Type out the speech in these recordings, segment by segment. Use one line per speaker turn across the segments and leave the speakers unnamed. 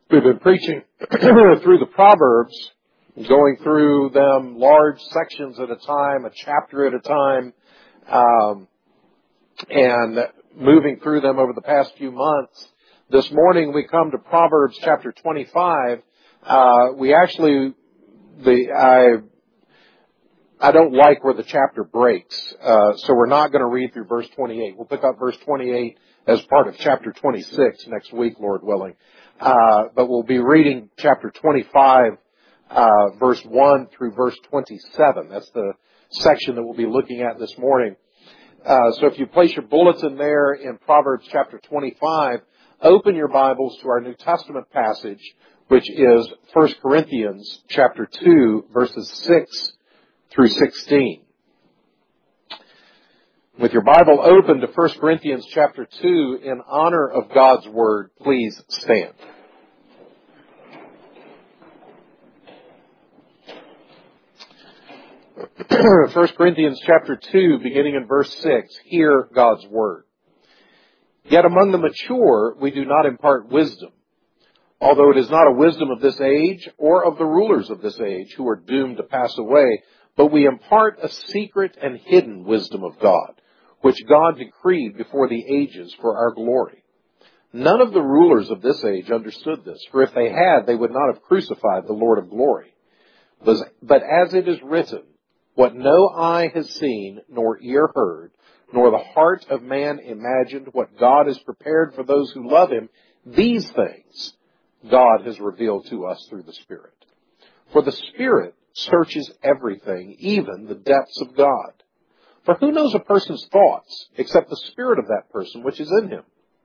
We've been preaching through the Proverbs, going through them large sections at a time, a chapter at a time, and moving through them over the past few months. This morning we come to Proverbs chapter 25. I don't like where the chapter breaks, so we're not going to read through verse 28. We'll pick up verse 28 as part of chapter 26 next week, Lord willing. But we'll be reading chapter 25, verse 1 through verse 27. That's the section that we'll be looking at this morning. So if you place your bulletin there in Proverbs chapter 25, open your Bibles to our New Testament passage, which is 1 Corinthians chapter 2, verses 6 through 16. With your Bible open to 1 Corinthians chapter 2, in honor of God's Word, please stand. 1 Corinthians chapter 2, beginning in verse 6, hear God's Word. Yet among the mature we do not impart wisdom, although it is not a wisdom of this age or of the rulers of this age who are doomed to pass away, but we impart a secret and hidden wisdom of God, which God decreed before the ages for our glory. None of the rulers of this age understood this, for if they had, they would not have crucified the Lord of glory. But as it is written, what no eye has seen, nor ear heard, nor the heart of man imagined, what God has prepared for those who love Him, these things God has revealed to us through the Spirit. For the Spirit searches everything, even the depths of God. For who knows a person's thoughts, except the spirit of that person which is in him?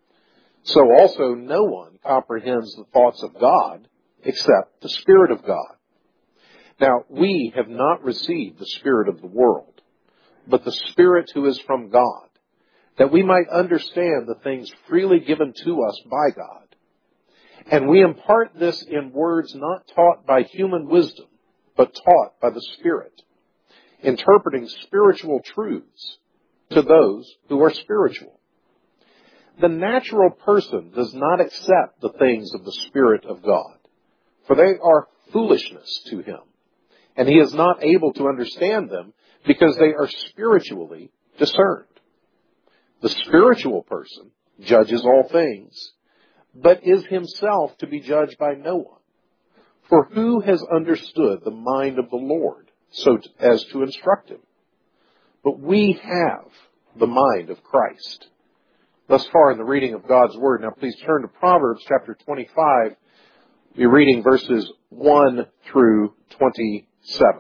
So also no one comprehends the thoughts of God, except the Spirit of God. Now, we have not received the spirit of the world, but the Spirit who is from God, that we might understand the things freely given to us by God. And we impart this in words not taught by human wisdom, but taught by the Spirit, interpreting spiritual truths to those who are spiritual. The natural person does not accept the things of the Spirit of God, for they are foolishness to him, and he is not able to understand them because they are spiritually discerned. The spiritual person judges all things, but is himself to be judged by no one. For who has understood the mind of the Lord so as to instruct him? But we have the mind of Christ. Thus far in the reading of God's Word. Now please turn to Proverbs chapter 25. We're reading verses 1 through 27.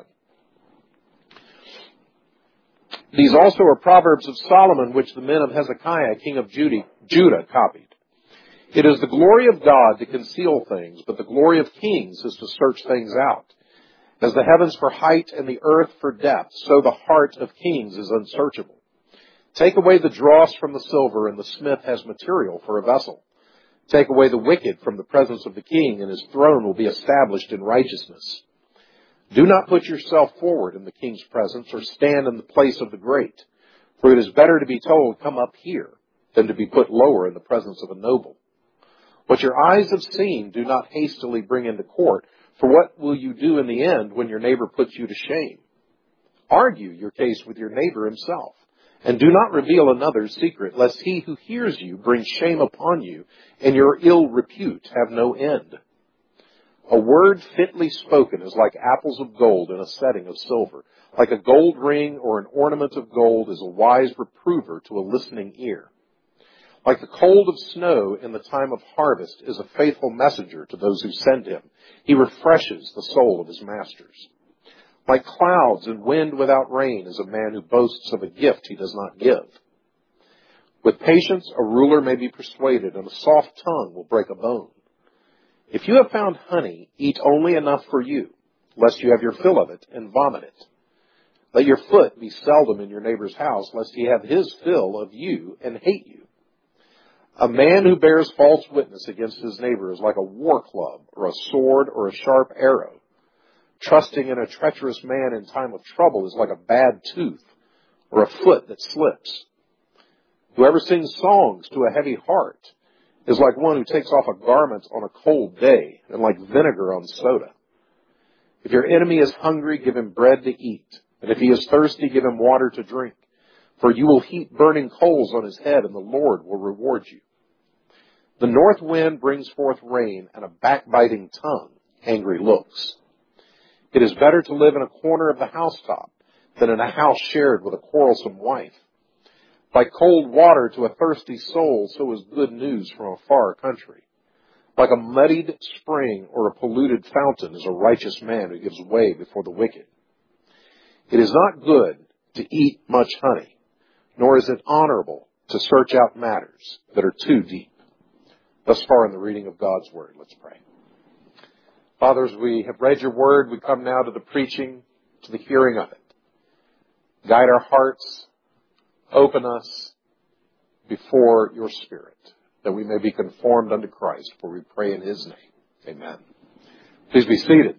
These also are Proverbs of Solomon, which the men of Hezekiah, king of Judah, copied. It is the glory of God to conceal things, but the glory of kings is to search things out. As the heavens for height and the earth for depth, so the heart of kings is unsearchable. Take away the dross from the silver, and the smith has material for a vessel. Take away the wicked from the presence of the king, and his throne will be established in righteousness. Do not put yourself forward in the king's presence, or stand in the place of the great. For it is better to be told, come up here, than to be put lower in the presence of a noble. What your eyes have seen, do not hastily bring into court, for what will you do in the end when your neighbor puts you to shame? Argue your case with your neighbor himself, and do not reveal another's secret, lest he who hears you bring shame upon you, and your ill repute have no end. A word fitly spoken is like apples of gold in a setting of silver. Like a gold ring or an ornament of gold is a wise reprover to a listening ear. Like the cold of snow in the time of harvest is a faithful messenger to those who send him. He refreshes the soul of his masters. Like clouds and wind without rain is a man who boasts of a gift he does not give. With patience a ruler may be persuaded, and a soft tongue will break a bone. If you have found honey, eat only enough for you, lest you have your fill of it and vomit it. Let your foot be seldom in your neighbor's house, lest he have his fill of you and hate you. A man who bears false witness against his neighbor is like a war club or a sword or a sharp arrow. Trusting in a treacherous man in time of trouble is like a bad tooth or a foot that slips. Whoever sings songs to a heavy heart is like one who takes off a garment on a cold day, and like vinegar on soda. If your enemy is hungry, give him bread to eat. And if he is thirsty, give him water to drink. For you will heap burning coals on his head, and the Lord will reward you. The north wind brings forth rain, and a backbiting tongue, angry looks. It is better to live in a corner of the housetop than in a house shared with a quarrelsome wife. Like cold water to a thirsty soul, so is good news from a far country. Like a muddied spring or a polluted fountain is a righteous man who gives way before the wicked. It is not good to eat much honey, nor is it honorable to search out matters that are too deep. Thus far in the reading of God's Word, let's pray. Father, as we have read your Word, we come now to the preaching, to the hearing of it. Guide our hearts, open us before your Spirit, that we may be conformed unto Christ, for we pray in his name. Amen. Please be seated.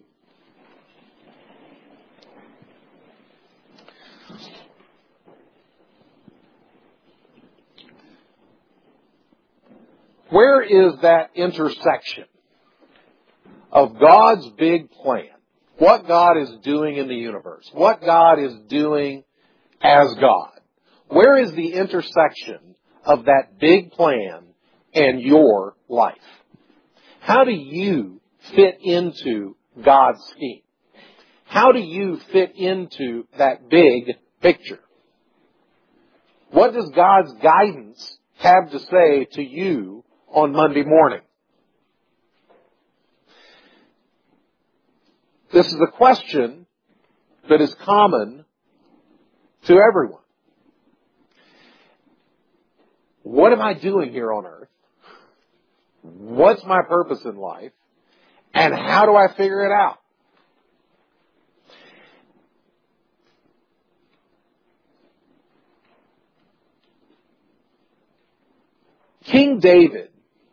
Where is that intersection of God's big plan? What God is doing in the universe? What God is doing as God? Where is the intersection of that big plan and your life? How do you fit into God's scheme? How do you fit into that big picture? What does God's guidance have to say to you on Monday morning? This is a question that is common to everyone. What am I doing here on earth? What's my purpose in life? And how do I figure it out? King David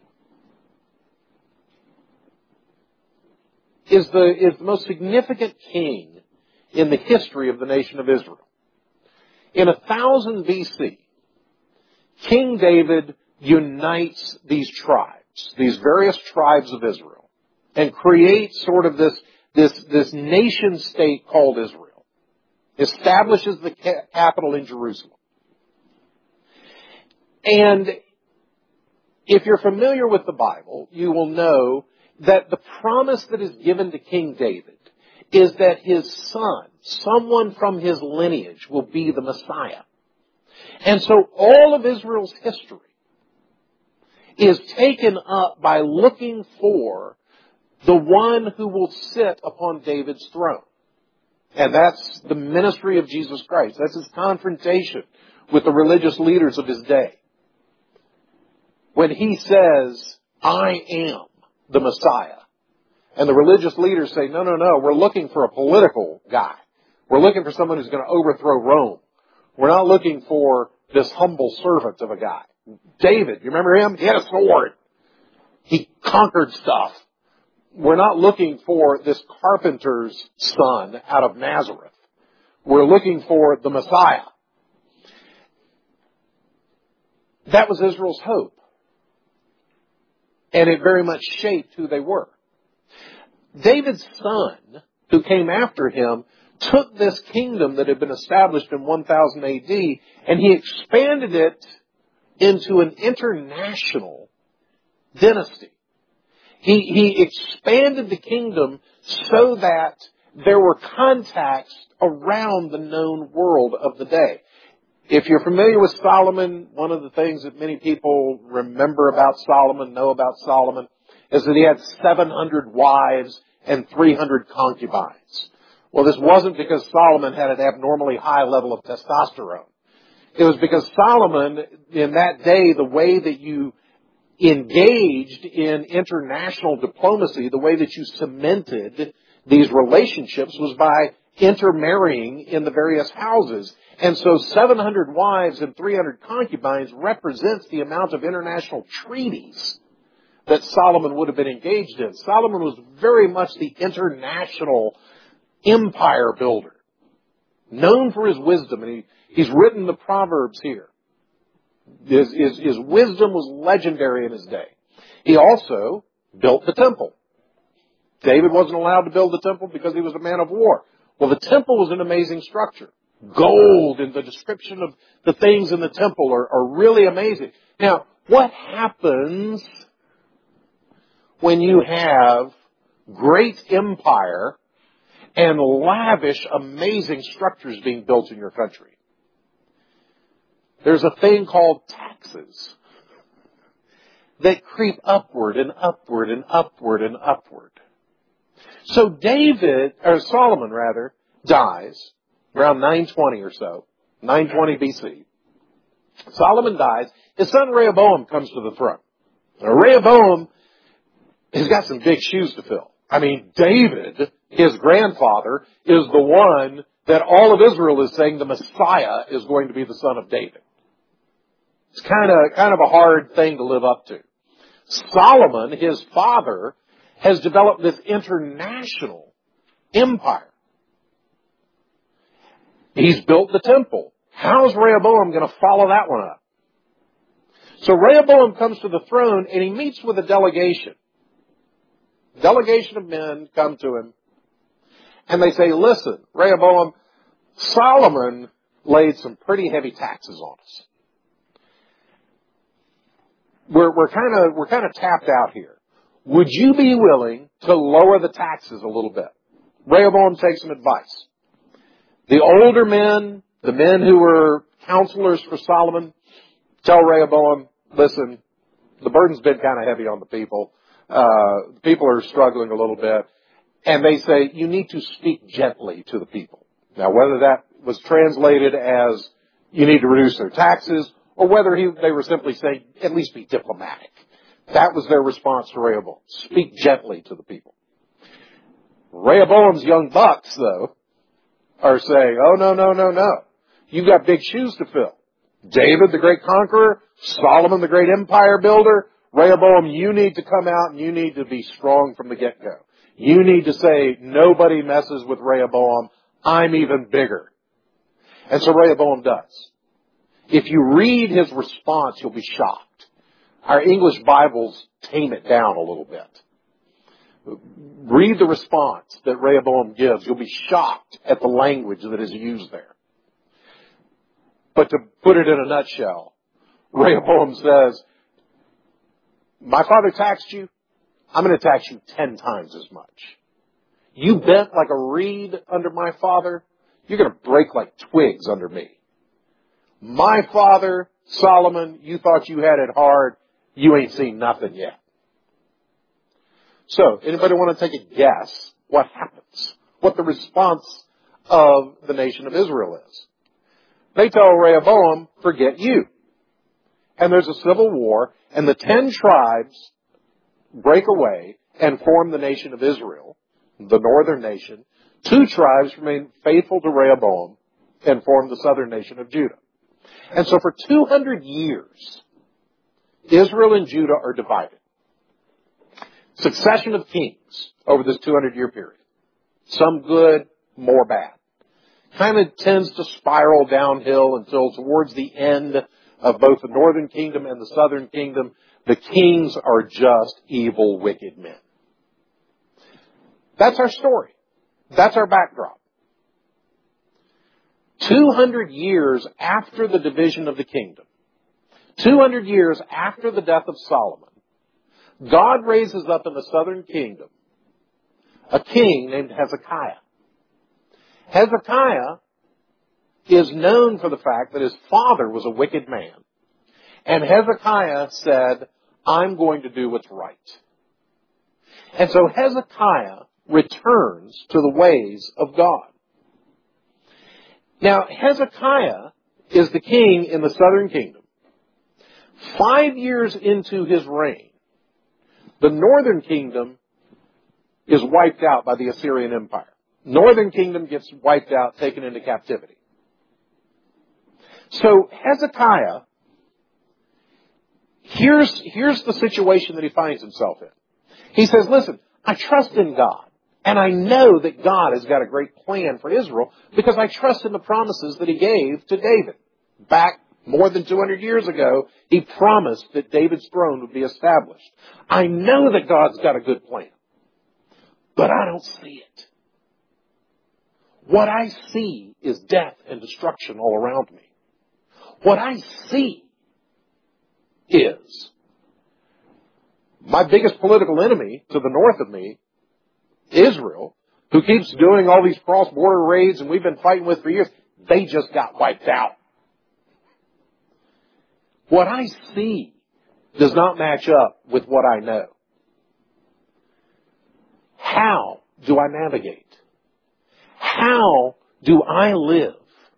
is the most significant king in the history of the nation of Israel. In 1000 BC, King David unites these tribes, these various tribes of Israel, and creates sort of this nation state called Israel. Establishes the capital in Jerusalem. And if you're familiar with the Bible, you will know that the promise that is given to King David is that his son, someone from his lineage, will be the Messiah. And so all of Israel's history is taken up by looking for the one who will sit upon David's throne. And that's the ministry of Jesus Christ. That's his confrontation with the religious leaders of his day. When he says, I am the Messiah. And the religious leaders say, no, we're looking for a political guy. We're looking for someone who's going to overthrow Rome. We're not looking for this humble servant of a guy. David, you remember him? He had a sword. He conquered stuff. We're not looking for this carpenter's son out of Nazareth. We're looking for the Messiah. That was Israel's hope. And it very much shaped who they were. David's son, who came after him, took this kingdom that had been established in 1000 AD, and he expanded it into an international dynasty. He expanded the kingdom so that there were contacts around the known world of the day. If you're familiar with Solomon, one of the things that many people remember about Solomon, know about Solomon, is that he had 700 wives and 300 concubines. Well, this wasn't because Solomon had an abnormally high level of testosterone. It was because Solomon, in that day, the way that you engaged in international diplomacy, the way that you cemented these relationships was by intermarrying in the various houses. And so 700 wives and 300 concubines represents the amount of international treaties that Solomon would have been engaged in. Solomon was very much the international empire builder, known for his wisdom. And he's written the Proverbs here. His wisdom was legendary in his day. He also built the temple. David wasn't allowed to build the temple because he was a man of war. Well, the temple was an amazing structure. Gold and the description of the things in the temple are really amazing. Now, what happens when you have great empire and lavish, amazing structures being built in your country? There's a thing called taxes that creep upward and upward and upward and upward. So Solomon dies around 920 or so, 920 BC. Solomon dies. His son Rehoboam comes to the throne. Now, Rehoboam has got some big shoes to fill. I mean, David, his grandfather, is the one that all of Israel is saying the Messiah is going to be the son of David. It's kind of a hard thing to live up to. Solomon, his father, has developed this international empire. He's built the temple. How's Rehoboam going to follow that one up? So Rehoboam comes to the throne and he meets with a delegation. Delegation of men come to him and they say, listen, Rehoboam, Solomon laid some pretty heavy taxes on us. We're kind of tapped out here. Would you be willing to lower the taxes a little bit? Rehoboam takes some advice. The older men, the men who were counselors for Solomon, tell Rehoboam, listen, the burden's been kind of heavy on the people. People are struggling a little bit. And they say, you need to speak gently to the people. Now, whether that was translated as you need to reduce their taxes, or whether they were simply saying, at least be diplomatic. That was their response to Rehoboam. Speak gently to the people. Rehoboam's young bucks, though, are saying, oh, no. You've got big shoes to fill. David, the great conqueror, Solomon, the great empire builder, Rehoboam, you need to come out and you need to be strong from the get-go. You need to say, nobody messes with Rehoboam. I'm even bigger. And so Rehoboam does. If you read his response, you'll be shocked. Our English Bibles tame it down a little bit. Read the response that Rehoboam gives. You'll be shocked at the language that is used there. But to put it in a nutshell, Rehoboam says, my father taxed you. I'm going to tax you 10 times as much. You bent like a reed under my father. You're going to break like twigs under me. My father, Solomon, you thought you had it hard. You ain't seen nothing yet. So, anybody want to take a guess what happens? What the response of the nation of Israel is? They tell Rehoboam, forget you. And there's a civil war, and the 10 tribes break away and form the nation of Israel, the northern nation. 2 tribes remain faithful to Rehoboam and form the southern nation of Judah. And so for 200 years, Israel and Judah are divided. Succession of kings over this 200-year period. Some good, more bad. Kind of tends to spiral downhill until towards the end of both the northern kingdom and the southern kingdom, the kings are just evil, wicked men. That's our story. That's our backdrop. 200 years after the division of the kingdom, 200 years after the death of Solomon, God raises up in the southern kingdom a king named Hezekiah. Hezekiah is known for the fact that his father was a wicked man. And Hezekiah said, I'm going to do what's right. And so Hezekiah returns to the ways of God. Now, Hezekiah is the king in the southern kingdom. 5 years into his reign, the northern kingdom is wiped out by the Assyrian Empire. Northern kingdom gets wiped out, taken into captivity. So Hezekiah, here's the situation that he finds himself in. He says, listen, I trust in God. And I know that God has got a great plan for Israel because I trust in the promises that he gave to David back More than 200 years ago, He promised that David's throne would be established. I know that God's got a good plan, but I don't see it. What I see is death and destruction all around me. What I see is my biggest political enemy to the north of me, Israel, who keeps doing all these cross-border raids and we've been fighting with for years. They just got wiped out. What I see does not match up with what I know. How do I navigate? How do I live?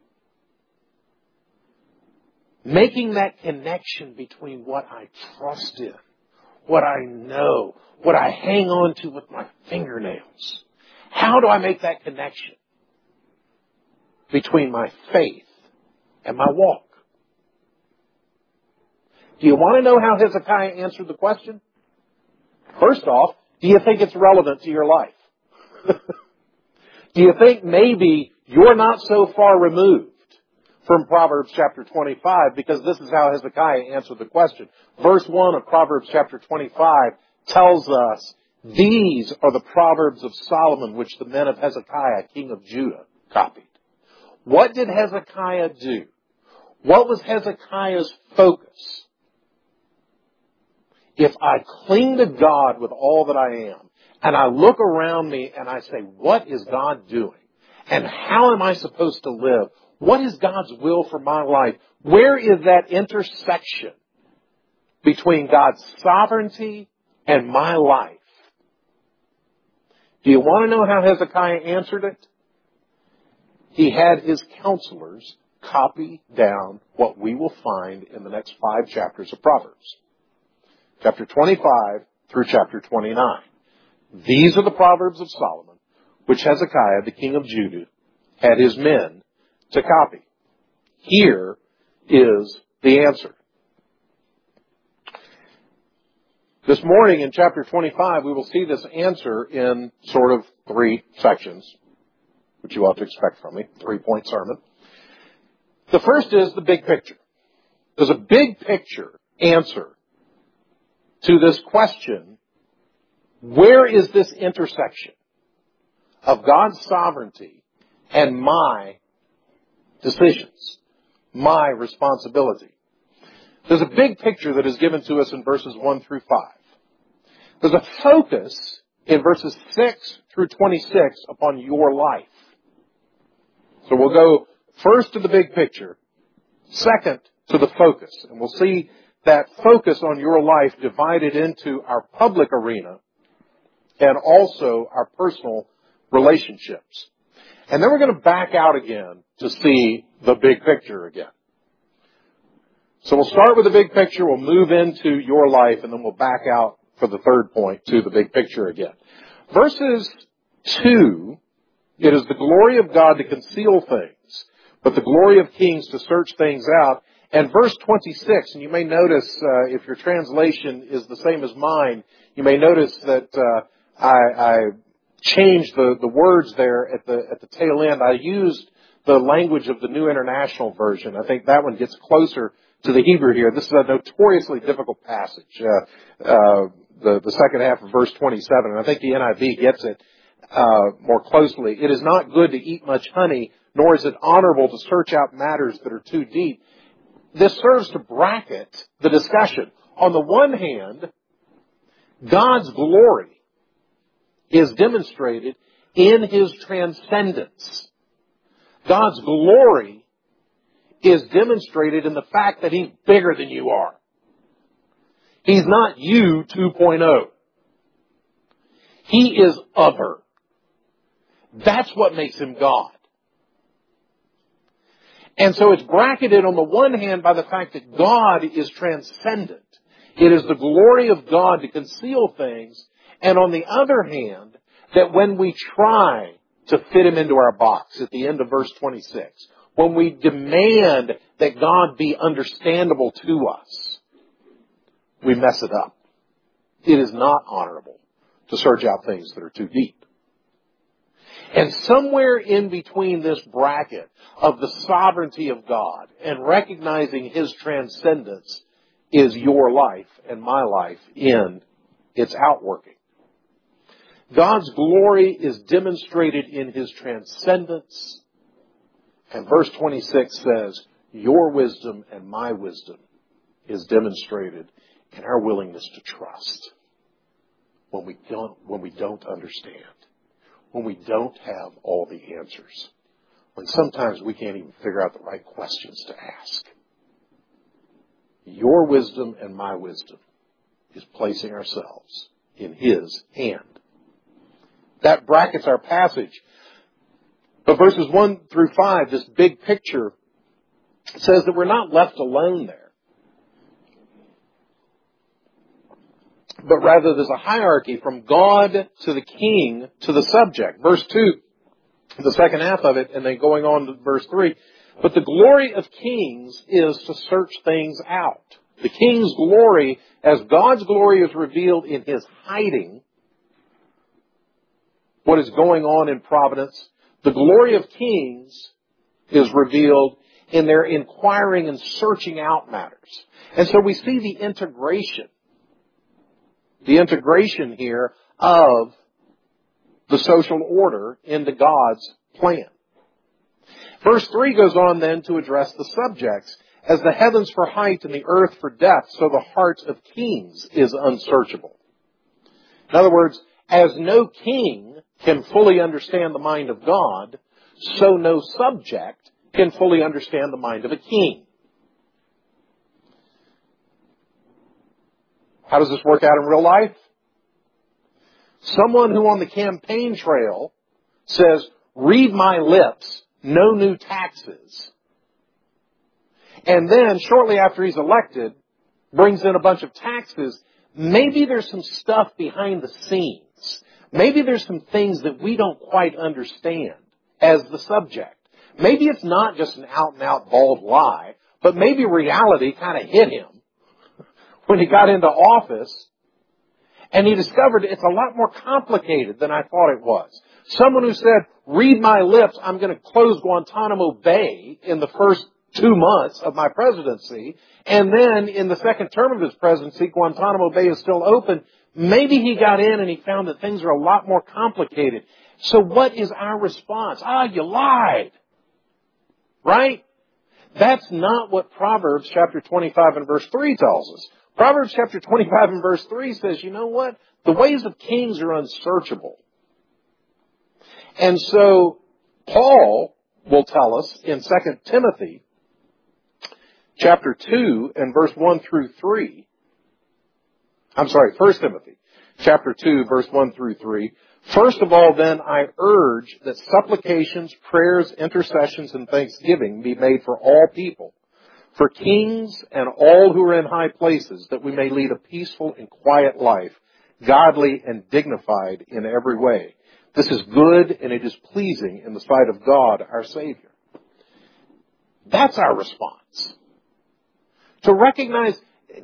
Making that connection between what I trust in, what I know, what I hang on to with my fingernails. How do I make that connection between my faith and my walk? Do you want to know how Hezekiah answered the question? First off, do you think it's relevant to your life? Do you think maybe you're not so far removed from Proverbs chapter 25, because this is how Hezekiah answered the question. Verse 1 of Proverbs chapter 25 tells us, these are the Proverbs of Solomon, which the men of Hezekiah, king of Judah, copied. What did Hezekiah do? What was Hezekiah's focus? If I cling to God with all that I am, and I look around me and I say, what is God doing? And how am I supposed to live? What is God's will for my life? Where is that intersection between God's sovereignty and my life? Do you want to know how Hezekiah answered it? He had his counselors copy down what we will find in the next 5 chapters of Proverbs. Chapter 25 through chapter 29. These are the Proverbs of Solomon, which Hezekiah, the king of Judah, had his men to copy. Here is the answer. This morning in chapter 25, we will see this answer in sort of 3 sections, which you ought to expect from me, 3-point sermon. The first is the big picture. There's a big picture answer to this question, where is this intersection of God's sovereignty and my decisions, my responsibility? There's a big picture that is given to us in verses 1 through 5. There's a focus in verses 6 through 26 upon your life. So we'll go first to the big picture, second to the focus. And we'll see that focus on your life divided into our public arena and also our personal relationships. And then we're going to back out again to see the big picture again. So we'll start with the big picture, we'll move into your life, and then we'll back out for the third point to the big picture again. Verses 2, it is the glory of God to conceal things, but the glory of kings to search things out. And verse 26, and you may notice, if your translation is the same as mine, you may notice that I changed the words there at the tail end. I used the language of the New International Version. I think that one gets closer to the Hebrew here. This is a notoriously difficult passage, the second half of verse 27, and I think the NIV gets it more closely. It is not good to eat much honey, nor is it honorable to search out matters that are too deep. This serves to bracket the discussion. On the one hand, God's glory is demonstrated in His transcendence. God's glory is demonstrated in the fact that He's bigger than you are. He's not you 2.0. He is other. That's what makes Him God. And so it's bracketed on the one hand by the fact that God is transcendent. It is the glory of God to conceal things. And on the other hand, that when we try to fit Him into our box at the end of verse 26, when we demand that God be understandable to us, we mess it up. It is not honorable to search out things that are too deep. And somewhere in between this bracket of the sovereignty of God and recognizing His transcendence is your life and my life in its outworking. God's glory is demonstrated in His transcendence. And verse 26 says, your wisdom and my wisdom is demonstrated in our willingness to trust when we don't understand, when we don't have all the answers, when sometimes we can't even figure out the right questions to ask. Your wisdom and my wisdom is placing ourselves in His hand. That brackets our passage. But verses 1 through 5, this big picture, says that we're not left alone there. But rather there's a hierarchy from God to the king to the subject. Verse 2, the second half of it, and then going on to verse 3. But the glory of kings is to search things out. The king's glory, as God's glory is revealed in His hiding, what is going on in providence, the glory of kings is revealed in their inquiring and searching out matters. And so we see the integration here of the social order into God's plan. Verse 3 goes on then to address the subjects. As the heavens for height and the earth for depth, so the heart of kings is unsearchable. In other words, as no king can fully understand the mind of God, so no subject can fully understand the mind of a king. How does this work out in real life? Someone who on the campaign trail says, read my lips, no new taxes. And then shortly after he's elected, brings in a bunch of taxes. Maybe there's some stuff behind the scenes. Maybe there's some things that we don't quite understand as the subject. Maybe it's not just an out-and-out bald lie, but maybe reality kind of hit him when he got into office, and he discovered it's a lot more complicated than I thought it was. Someone who said, read my lips, I'm going to close Guantanamo Bay in the first 2 months of my presidency, and then in the second term of his presidency, Guantanamo Bay is still open. Maybe he got in and he found that things are a lot more complicated. So what is our response? You lied. Right? That's not what Proverbs chapter 25 and verse 3 tells us. Proverbs chapter 25 and verse 3 says, you know what? The ways of kings are unsearchable. And so Paul will tell us in 2 Timothy chapter 2 and verse 1 through 3. 1 Timothy chapter 2 verse 1 through 3. First of all, then, I urge that supplications, prayers, intercessions, and thanksgiving be made for all people, for kings and all who are in high places, that we may lead a peaceful and quiet life, godly and dignified in every way. This is good and it is pleasing in the sight of God, our Savior. That's our response. To recognize,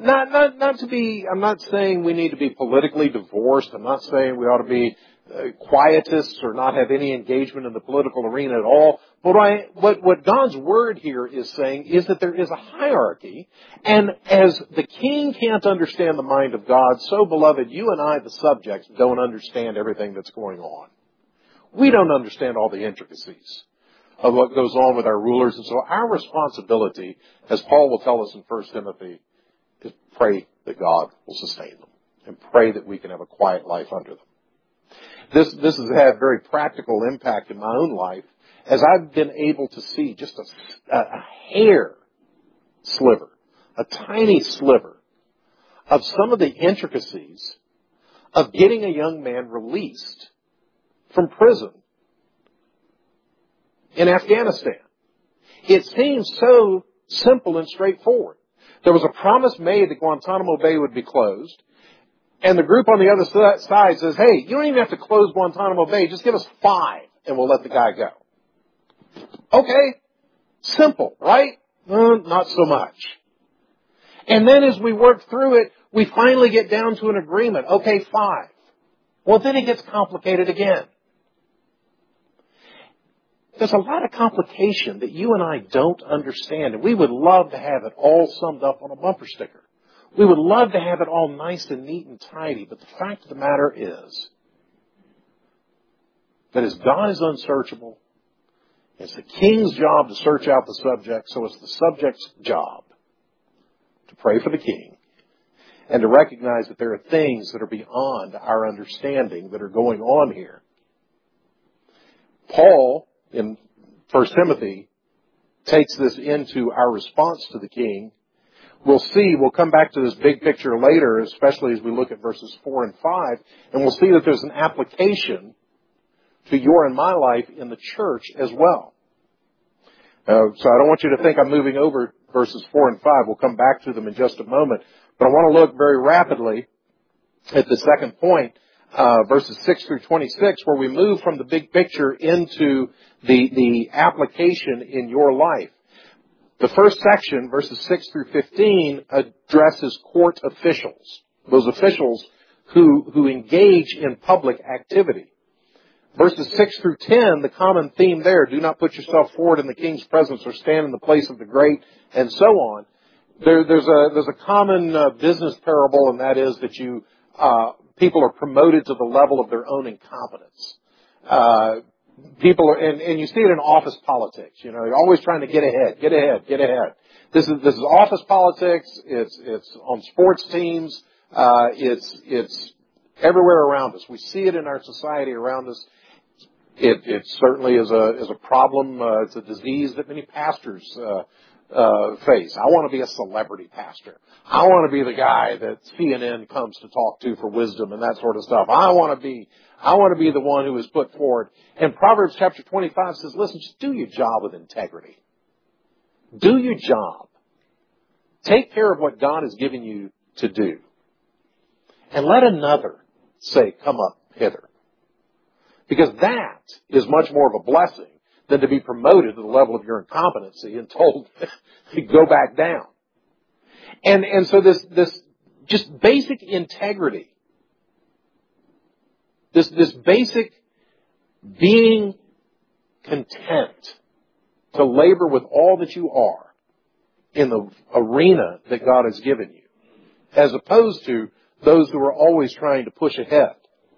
I'm not saying we need to be politically divorced. I'm not saying we ought to be quietists or not have any engagement in the political arena at all. But what God's Word here is saying is that there is a hierarchy, and as the king can't understand the mind of God, so, beloved, you and I, the subjects, don't understand everything that's going on. We don't understand all the intricacies of what goes on with our rulers, and so our responsibility, as Paul will tell us in 1 Timothy, is pray that God will sustain them, and pray that we can have a quiet life under them. This has had very practical impact in my own life as I've been able to see just a hair sliver, a tiny sliver of some of the intricacies of getting a young man released from prison in Afghanistan. It seems so simple and straightforward. There was a promise made that Guantanamo Bay would be closed. And the group on the other side says, hey, you don't even have to close Guantanamo Bay. Just give us 5 and we'll let the guy go. Okay. Simple, right? Not so much. And then as we work through it, we finally get down to an agreement. Okay, 5. Well, then it gets complicated again. There's a lot of complication that you and I don't understand, and we would love to have it all summed up on a bumper sticker. We would love to have it all nice and neat and tidy, but the fact of the matter is that as God is unsearchable, it's the king's job to search out the subject, so it's the subject's job to pray for the king and to recognize that there are things that are beyond our understanding that are going on here. Paul, in 1 Timothy, takes this into our response to the king. We'll come back to this big picture later, especially as we look at verses 4 and 5, and we'll see that there's an application to your and my life in the church as well. So I don't want you to think I'm moving over verses 4 and 5. We'll come back to them in just a moment. But I want to look very rapidly at the second point, verses 6 through 26, where we move from the big picture into the application in your life. The first section, verses 6 through 15, addresses court officials, those officials who engage in public activity. Verses 6 through 10, the common theme there, do not put yourself forward in the king's presence or stand in the place of the great, and so on. There's a common business parable, and that is that people are promoted to the level of their own incompetence. People are, and you see it in office politics. You know, you're always trying to get ahead. This is office politics. It's on sports teams. It's everywhere around us. We see it in our society around us. It certainly is a problem. It's a disease that many pastors face. I want to be a celebrity pastor. I want to be the guy that CNN comes to talk to for wisdom and that sort of stuff. I want to be the one who is put forward. And Proverbs chapter 25 says, listen, just do your job with integrity. Do your job. Take care of what God has given you to do. And let another say, come up hither. Because that is much more of a blessing than to be promoted to the level of your incompetency and told to go back down. And so this just basic integrity, this basic being content to labor with all that you are in the arena that God has given you, as opposed to those who are always trying to push ahead.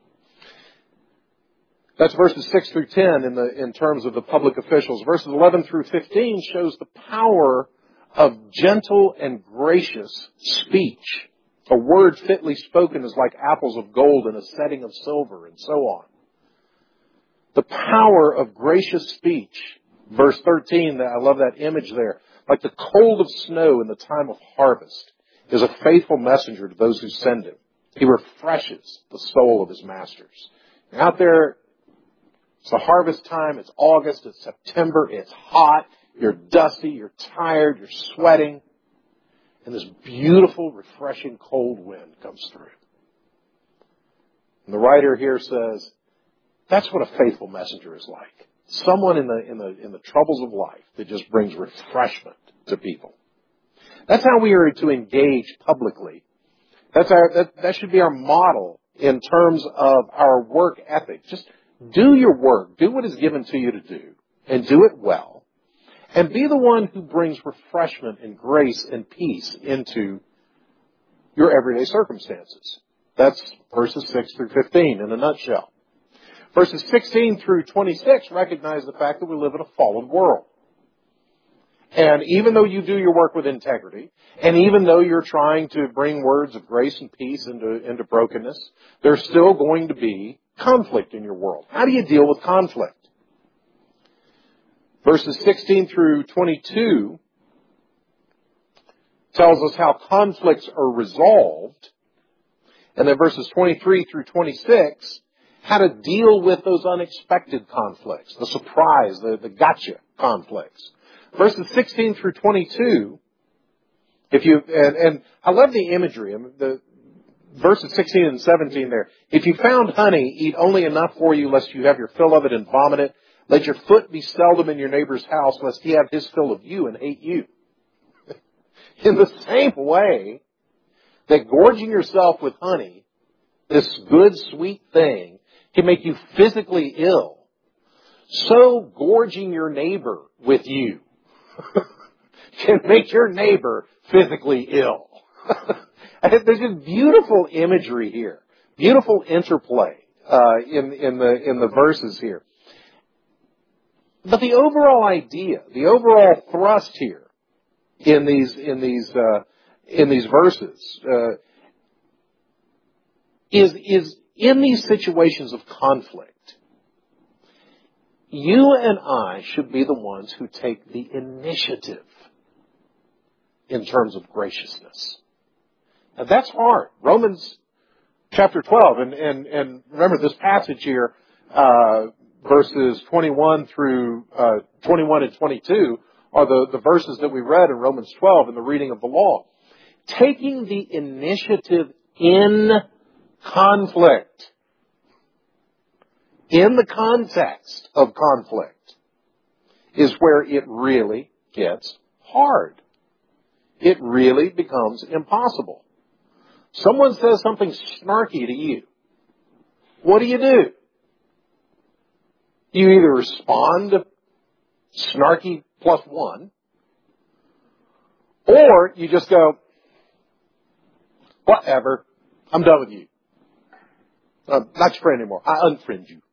That's verses 6 through 10 in terms of the public officials. Verses 11 through 15 shows the power of gentle and gracious speech. A word fitly spoken is like apples of gold in a setting of silver, and so on. The power of gracious speech. Verse 13, I love that image there. Like the cold of snow in the time of harvest is a faithful messenger to those who send him. He refreshes the soul of his masters. And out there, it's the harvest time, it's August, it's September, it's hot, you're dusty, you're tired, you're sweating, and this beautiful, refreshing cold wind comes through. And the writer here says, that's what a faithful messenger is like. Someone in the troubles of life that just brings refreshment to people. That's how we are to engage publicly. That should be our model in terms of our work ethic. Just do your work. Do what is given to you to do. And do it well. And be the one who brings refreshment and grace and peace into your everyday circumstances. That's verses 6 through 15 in a nutshell. Verses 16 through 26 recognize the fact that we live in a fallen world. And even though you do your work with integrity, and even though you're trying to bring words of grace and peace into brokenness, there's still going to be conflict in your world. How do you deal with conflict? Verses 16 through 22 tells us how conflicts are resolved. And then verses 23 through 26, how to deal with those unexpected conflicts, the surprise, the gotcha conflicts. Verses 16 through 22, and I love the imagery, the verses 16 and 17 there. If you found honey, eat only enough for you, lest you have your fill of it and vomit it. Let your foot be seldom in your neighbor's house, lest he have his fill of you and hate you. In the same way that gorging yourself with honey, this good, sweet thing, can make you physically ill, so gorging your neighbor with you can make your neighbor physically ill. There's just beautiful imagery here, beautiful interplay in the verses here. But the overall idea, the overall thrust here in these verses is in these situations of conflict, you and I should be the ones who take the initiative in terms of graciousness. Now that's hard. Romans chapter 12, and remember this passage here, verses 21 through 21 and 22 are the verses that we read in Romans 12 in the reading of the law. Taking the initiative in conflict, in the context of conflict, is where it really gets hard. It really becomes impossible. Someone says something snarky to you. What do? You either respond snarky +1, or you just go, whatever, I'm done with you. I'm not your friend anymore. I unfriend you.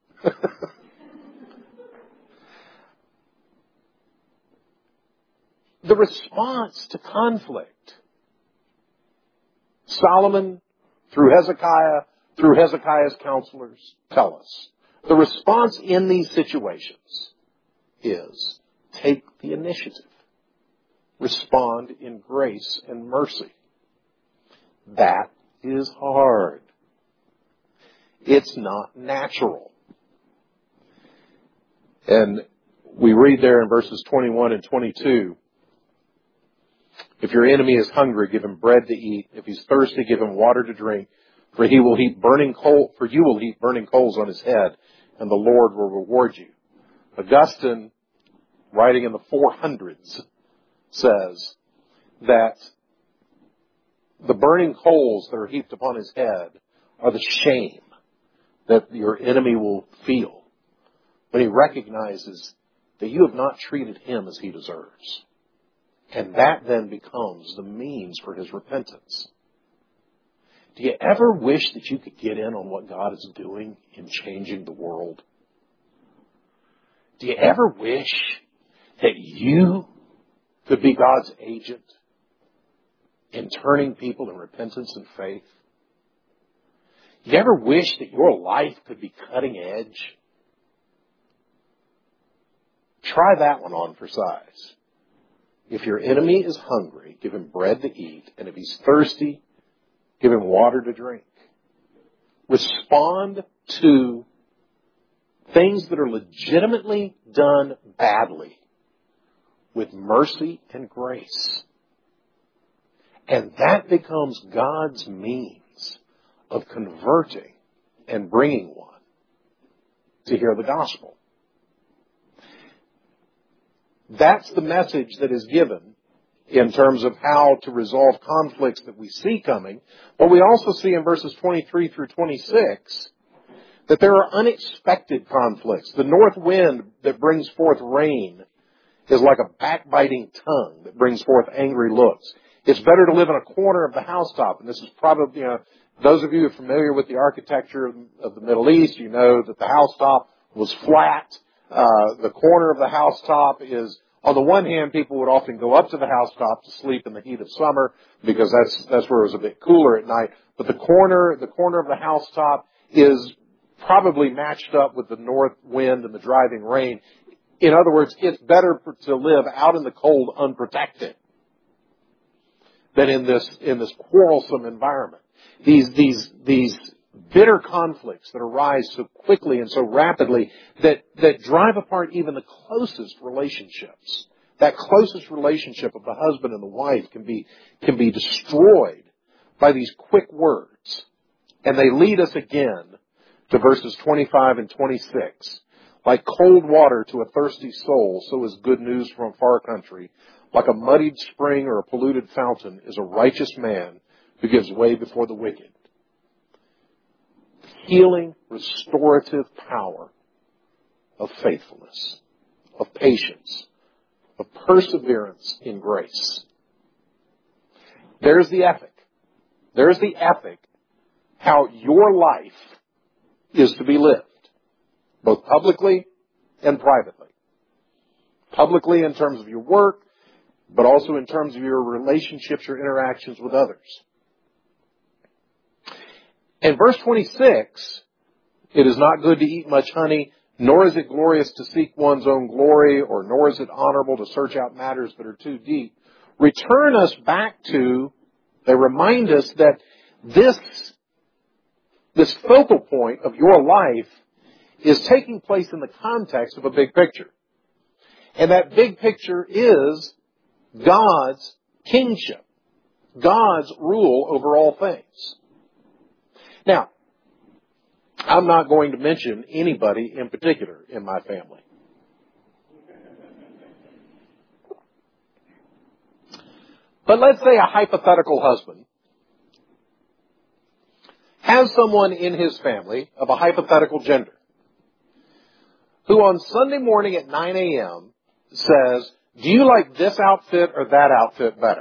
The response to conflict, Solomon, through Hezekiah's counselors, tell us, the response in these situations is take the initiative. Respond in grace and mercy. That is hard. It's not natural. And we read there in verses 21 and 22, if your enemy is hungry, give him bread to eat. If he's thirsty, give him water to drink. For you will heap burning coals on his head, and the Lord will reward you. Augustine, writing in the 400s, says that the burning coals that are heaped upon his head are the shame that your enemy will feel when he recognizes that you have not treated him as he deserves. And that then becomes the means for his repentance. Do you ever wish that you could get in on what God is doing in changing the world? Do you ever wish that you could be God's agent in turning people to repentance and faith? Do you ever wish that your life could be cutting edge? Try that one on for size. If your enemy is hungry, give him bread to eat, and if he's thirsty, give him water to drink. Respond to things that are legitimately done badly with mercy and grace. And that becomes God's means of converting and bringing one to hear the gospel. That's the message that is given in terms of how to resolve conflicts that we see coming. But we also see in verses 23 through 26 that there are unexpected conflicts. The north wind that brings forth rain is like a backbiting tongue that brings forth angry looks. It's better to live in a corner of the housetop. And this is probably, those of you who are familiar with the architecture of the Middle East, you know that the housetop was flat. The corner of the housetop is, on the one hand, people would often go up to the housetop to sleep in the heat of summer because that's where it was a bit cooler at night. But the corner of the housetop is probably matched up with the north wind and the driving rain. In other words, it's better to live out in the cold unprotected than in this quarrelsome environment. These bitter conflicts that arise so quickly and so rapidly that drive apart even the closest relationships. That closest relationship of the husband and the wife can be destroyed by these quick words. And they lead us again to verses 25 and 26. Like cold water to a thirsty soul, so is good news from a far country. Like a muddied spring or a polluted fountain is a righteous man who gives way before the wicked. Healing, restorative power of faithfulness, of patience, of perseverance in grace. There's the ethic. There's the ethic how your life is to be lived, both publicly and privately. Publicly in terms of your work, but also in terms of your relationships or interactions with others. In verse 26, it is not good to eat much honey, nor is it glorious to seek one's own glory, or nor is it honorable to search out matters that are too deep. Return us back to, they remind us that this focal point of your life is taking place in the context of a big picture. And that big picture is God's kingship, God's rule over all things. Now, I'm not going to mention anybody in particular in my family. But let's say a hypothetical husband has someone in his family of a hypothetical gender who on Sunday morning at 9 a.m. says, do you like this outfit or that outfit better?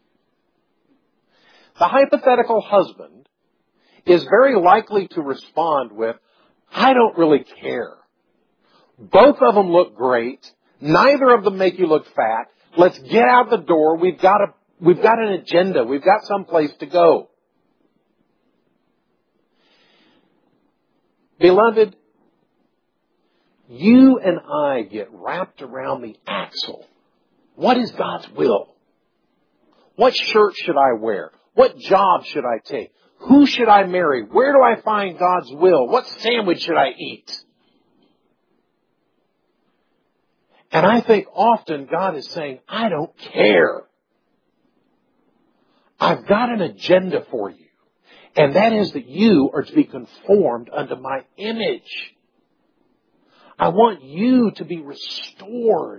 The hypothetical husband is very likely to respond with, I don't really care. Both of them look great. Neither of them make you look fat. Let's get out the door. We've got an agenda. We've got someplace to go. Beloved, you and I get wrapped around the axle. What is God's will? What shirt should I wear? What job should I take? Who should I marry? Where do I find God's will? What sandwich should I eat? And I think often God is saying, I don't care. I've got an agenda for you. And that is that you are to be conformed unto my image. I want you to be restored.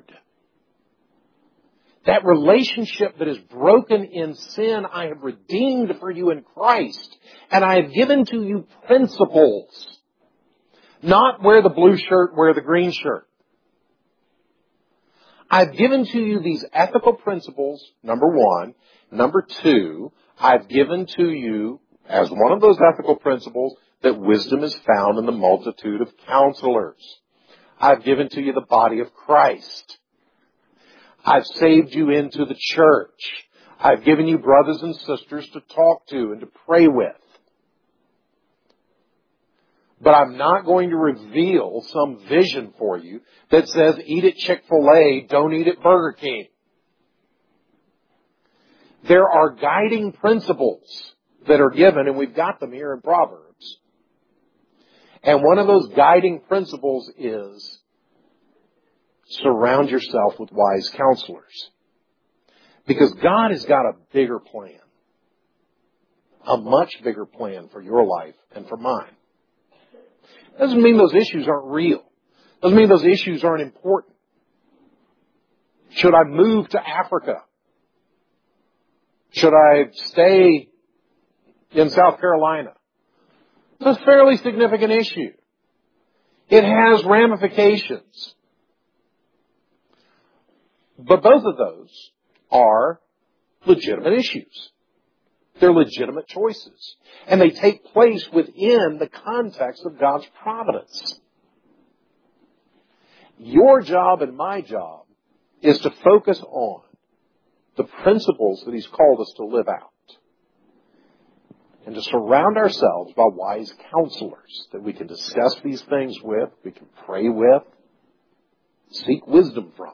That relationship that is broken in sin, I have redeemed for you in Christ. And I have given to you principles. Not wear the blue shirt, wear the green shirt. I've given to you these ethical principles, number one. Number two, I've given to you, as one of those ethical principles, that wisdom is found in the multitude of counselors. I've given to you the body of Christ. I've saved you into the church. I've given you brothers and sisters to talk to and to pray with. But I'm not going to reveal some vision for you that says, eat at Chick-fil-A, don't eat at Burger King. There are guiding principles that are given, and we've got them here in Proverbs. And one of those guiding principles is surround yourself with wise counselors. Because God has got a bigger plan. A much bigger plan for your life and for mine. Doesn't mean those issues aren't real. Doesn't mean those issues aren't important. Should I move to Africa? Should I stay in South Carolina? It's a fairly significant issue. It has ramifications. But both of those are legitimate issues. They're legitimate choices. And they take place within the context of God's providence. Your job and my job is to focus on the principles that He's called us to live out. And to surround ourselves by wise counselors that we can discuss these things with, we can pray with, seek wisdom from.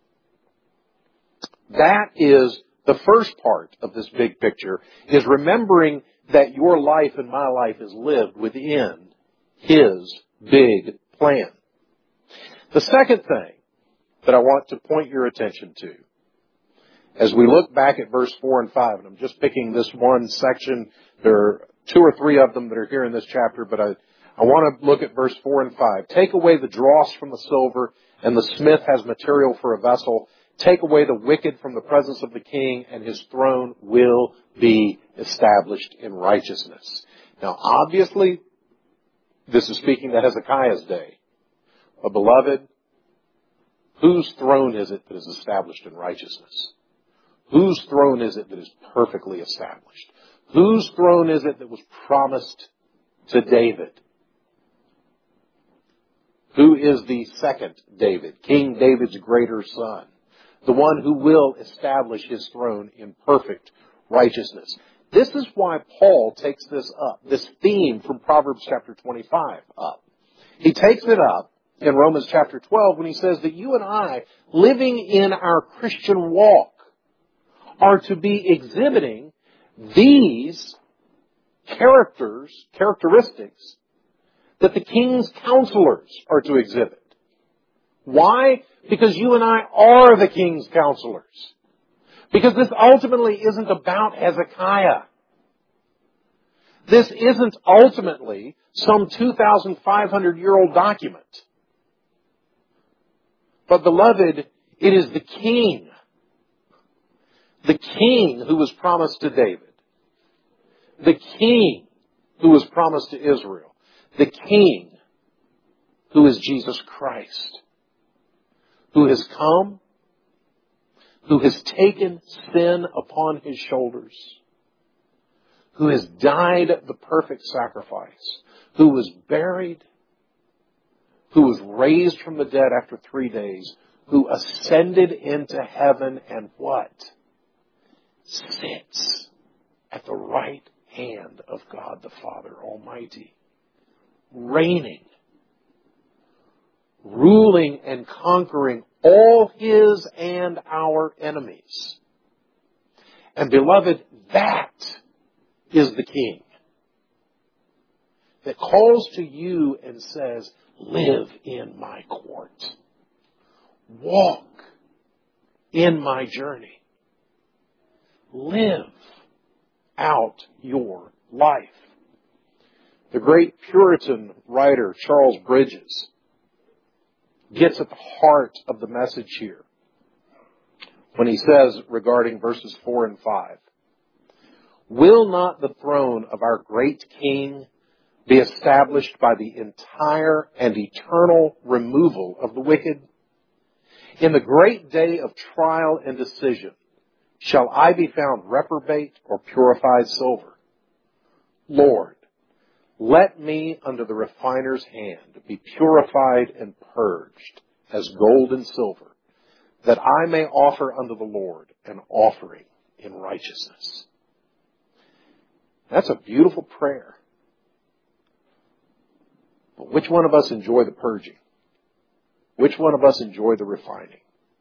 That is the first part of this big picture, is remembering that your life and my life is lived within His big plan. The second thing that I want to point your attention to, as we look back at verse 4 and 5, and I'm just picking this one section, there are 2 or 3 of them that are here in this chapter, but I want to look at verse 4 and 5. Take away the dross from the silver, and the smith has material for a vessel. Take away the wicked from the presence of the king, and his throne will be established in righteousness. Now, obviously, this is speaking to Hezekiah's day. But beloved, whose throne is it that is established in righteousness? Whose throne is it that is perfectly established? Whose throne is it that was promised to David? Who is the second David? King David's greater son. The one who will establish his throne in perfect righteousness. This is why Paul takes this up, this theme from Proverbs chapter 25 up. He takes it up in Romans chapter 12 when he says that you and I, living in our Christian walk, are to be exhibiting these characteristics that the king's counselors are to exhibit. Why? Because you and I are the king's counselors. Because this ultimately isn't about Hezekiah. This isn't ultimately some 2,500-year-old document. But beloved, it is the king. The king who was promised to David. The king who was promised to Israel. The king who is Jesus Christ. Who has come, who has taken sin upon his shoulders, who has died the perfect sacrifice, who was buried, who was raised from the dead after 3 days, who ascended into heaven and what? Sits at the right hand of God the Father Almighty, reigning, ruling and conquering all his and our enemies. And beloved, that is the king that calls to you and says, live in my court. Walk in my journey. Live out your life. The great Puritan writer Charles Bridges gets at the heart of the message here when he says regarding verses 4 and 5, will not the throne of our great King be established by the entire and eternal removal of the wicked? In the great day of trial and decision, shall I be found reprobate or purified silver? Lord, let me under the refiner's hand be purified and purged as gold and silver, that I may offer unto the Lord an offering in righteousness. That's a beautiful prayer. But which one of us enjoy the purging? Which one of us enjoy the refining?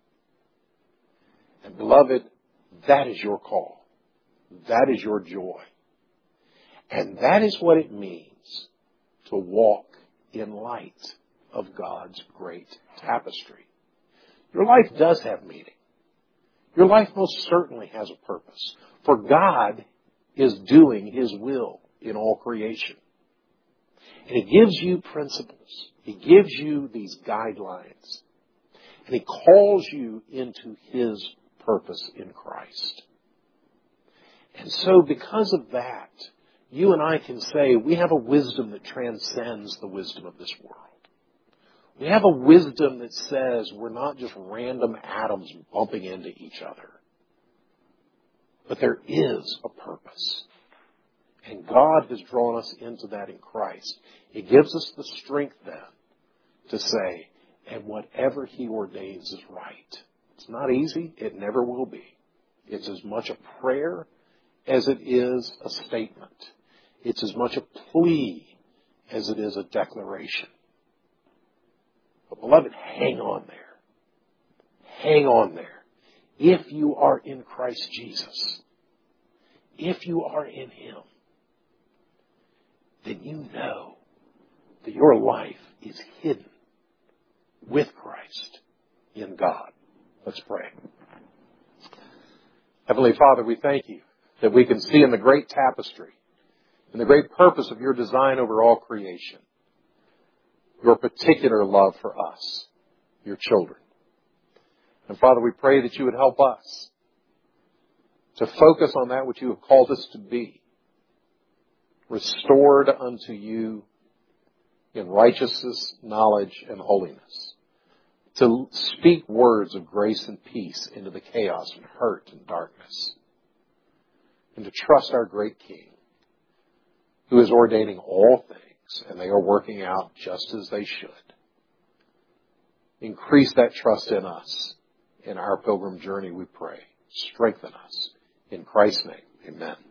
And beloved, that is your call. That is your joy. And that is what it means to walk in light of God's great tapestry. Your life does have meaning. Your life most certainly has a purpose. For God is doing his will in all creation. And he gives you principles. He gives you these guidelines. And he calls you into his purpose in Christ. And so because of that, you and I can say we have a wisdom that transcends the wisdom of this world. We have a wisdom that says we're not just random atoms bumping into each other. But there is a purpose. And God has drawn us into that in Christ. It gives us the strength then to say, and whatever he ordains is right. It's not easy. It never will be. It's as much a prayer as it is a statement. It's as much a plea as it is a declaration. But beloved, hang on there. Hang on there. If you are in Christ Jesus, if you are in him, then you know that your life is hidden with Christ in God. Let's pray. Heavenly Father, we thank you that we can see in the great tapestry, in the great purpose of your design over all creation, your particular love for us, your children. And Father, we pray that you would help us to focus on that which you have called us to be, restored unto you in righteousness, knowledge, and holiness. To speak words of grace and peace into the chaos and hurt and darkness. And to trust our great King, who is ordaining all things, and they are working out just as they should. Increase that trust in us in our pilgrim journey, we pray. Strengthen us. In Christ's name, amen.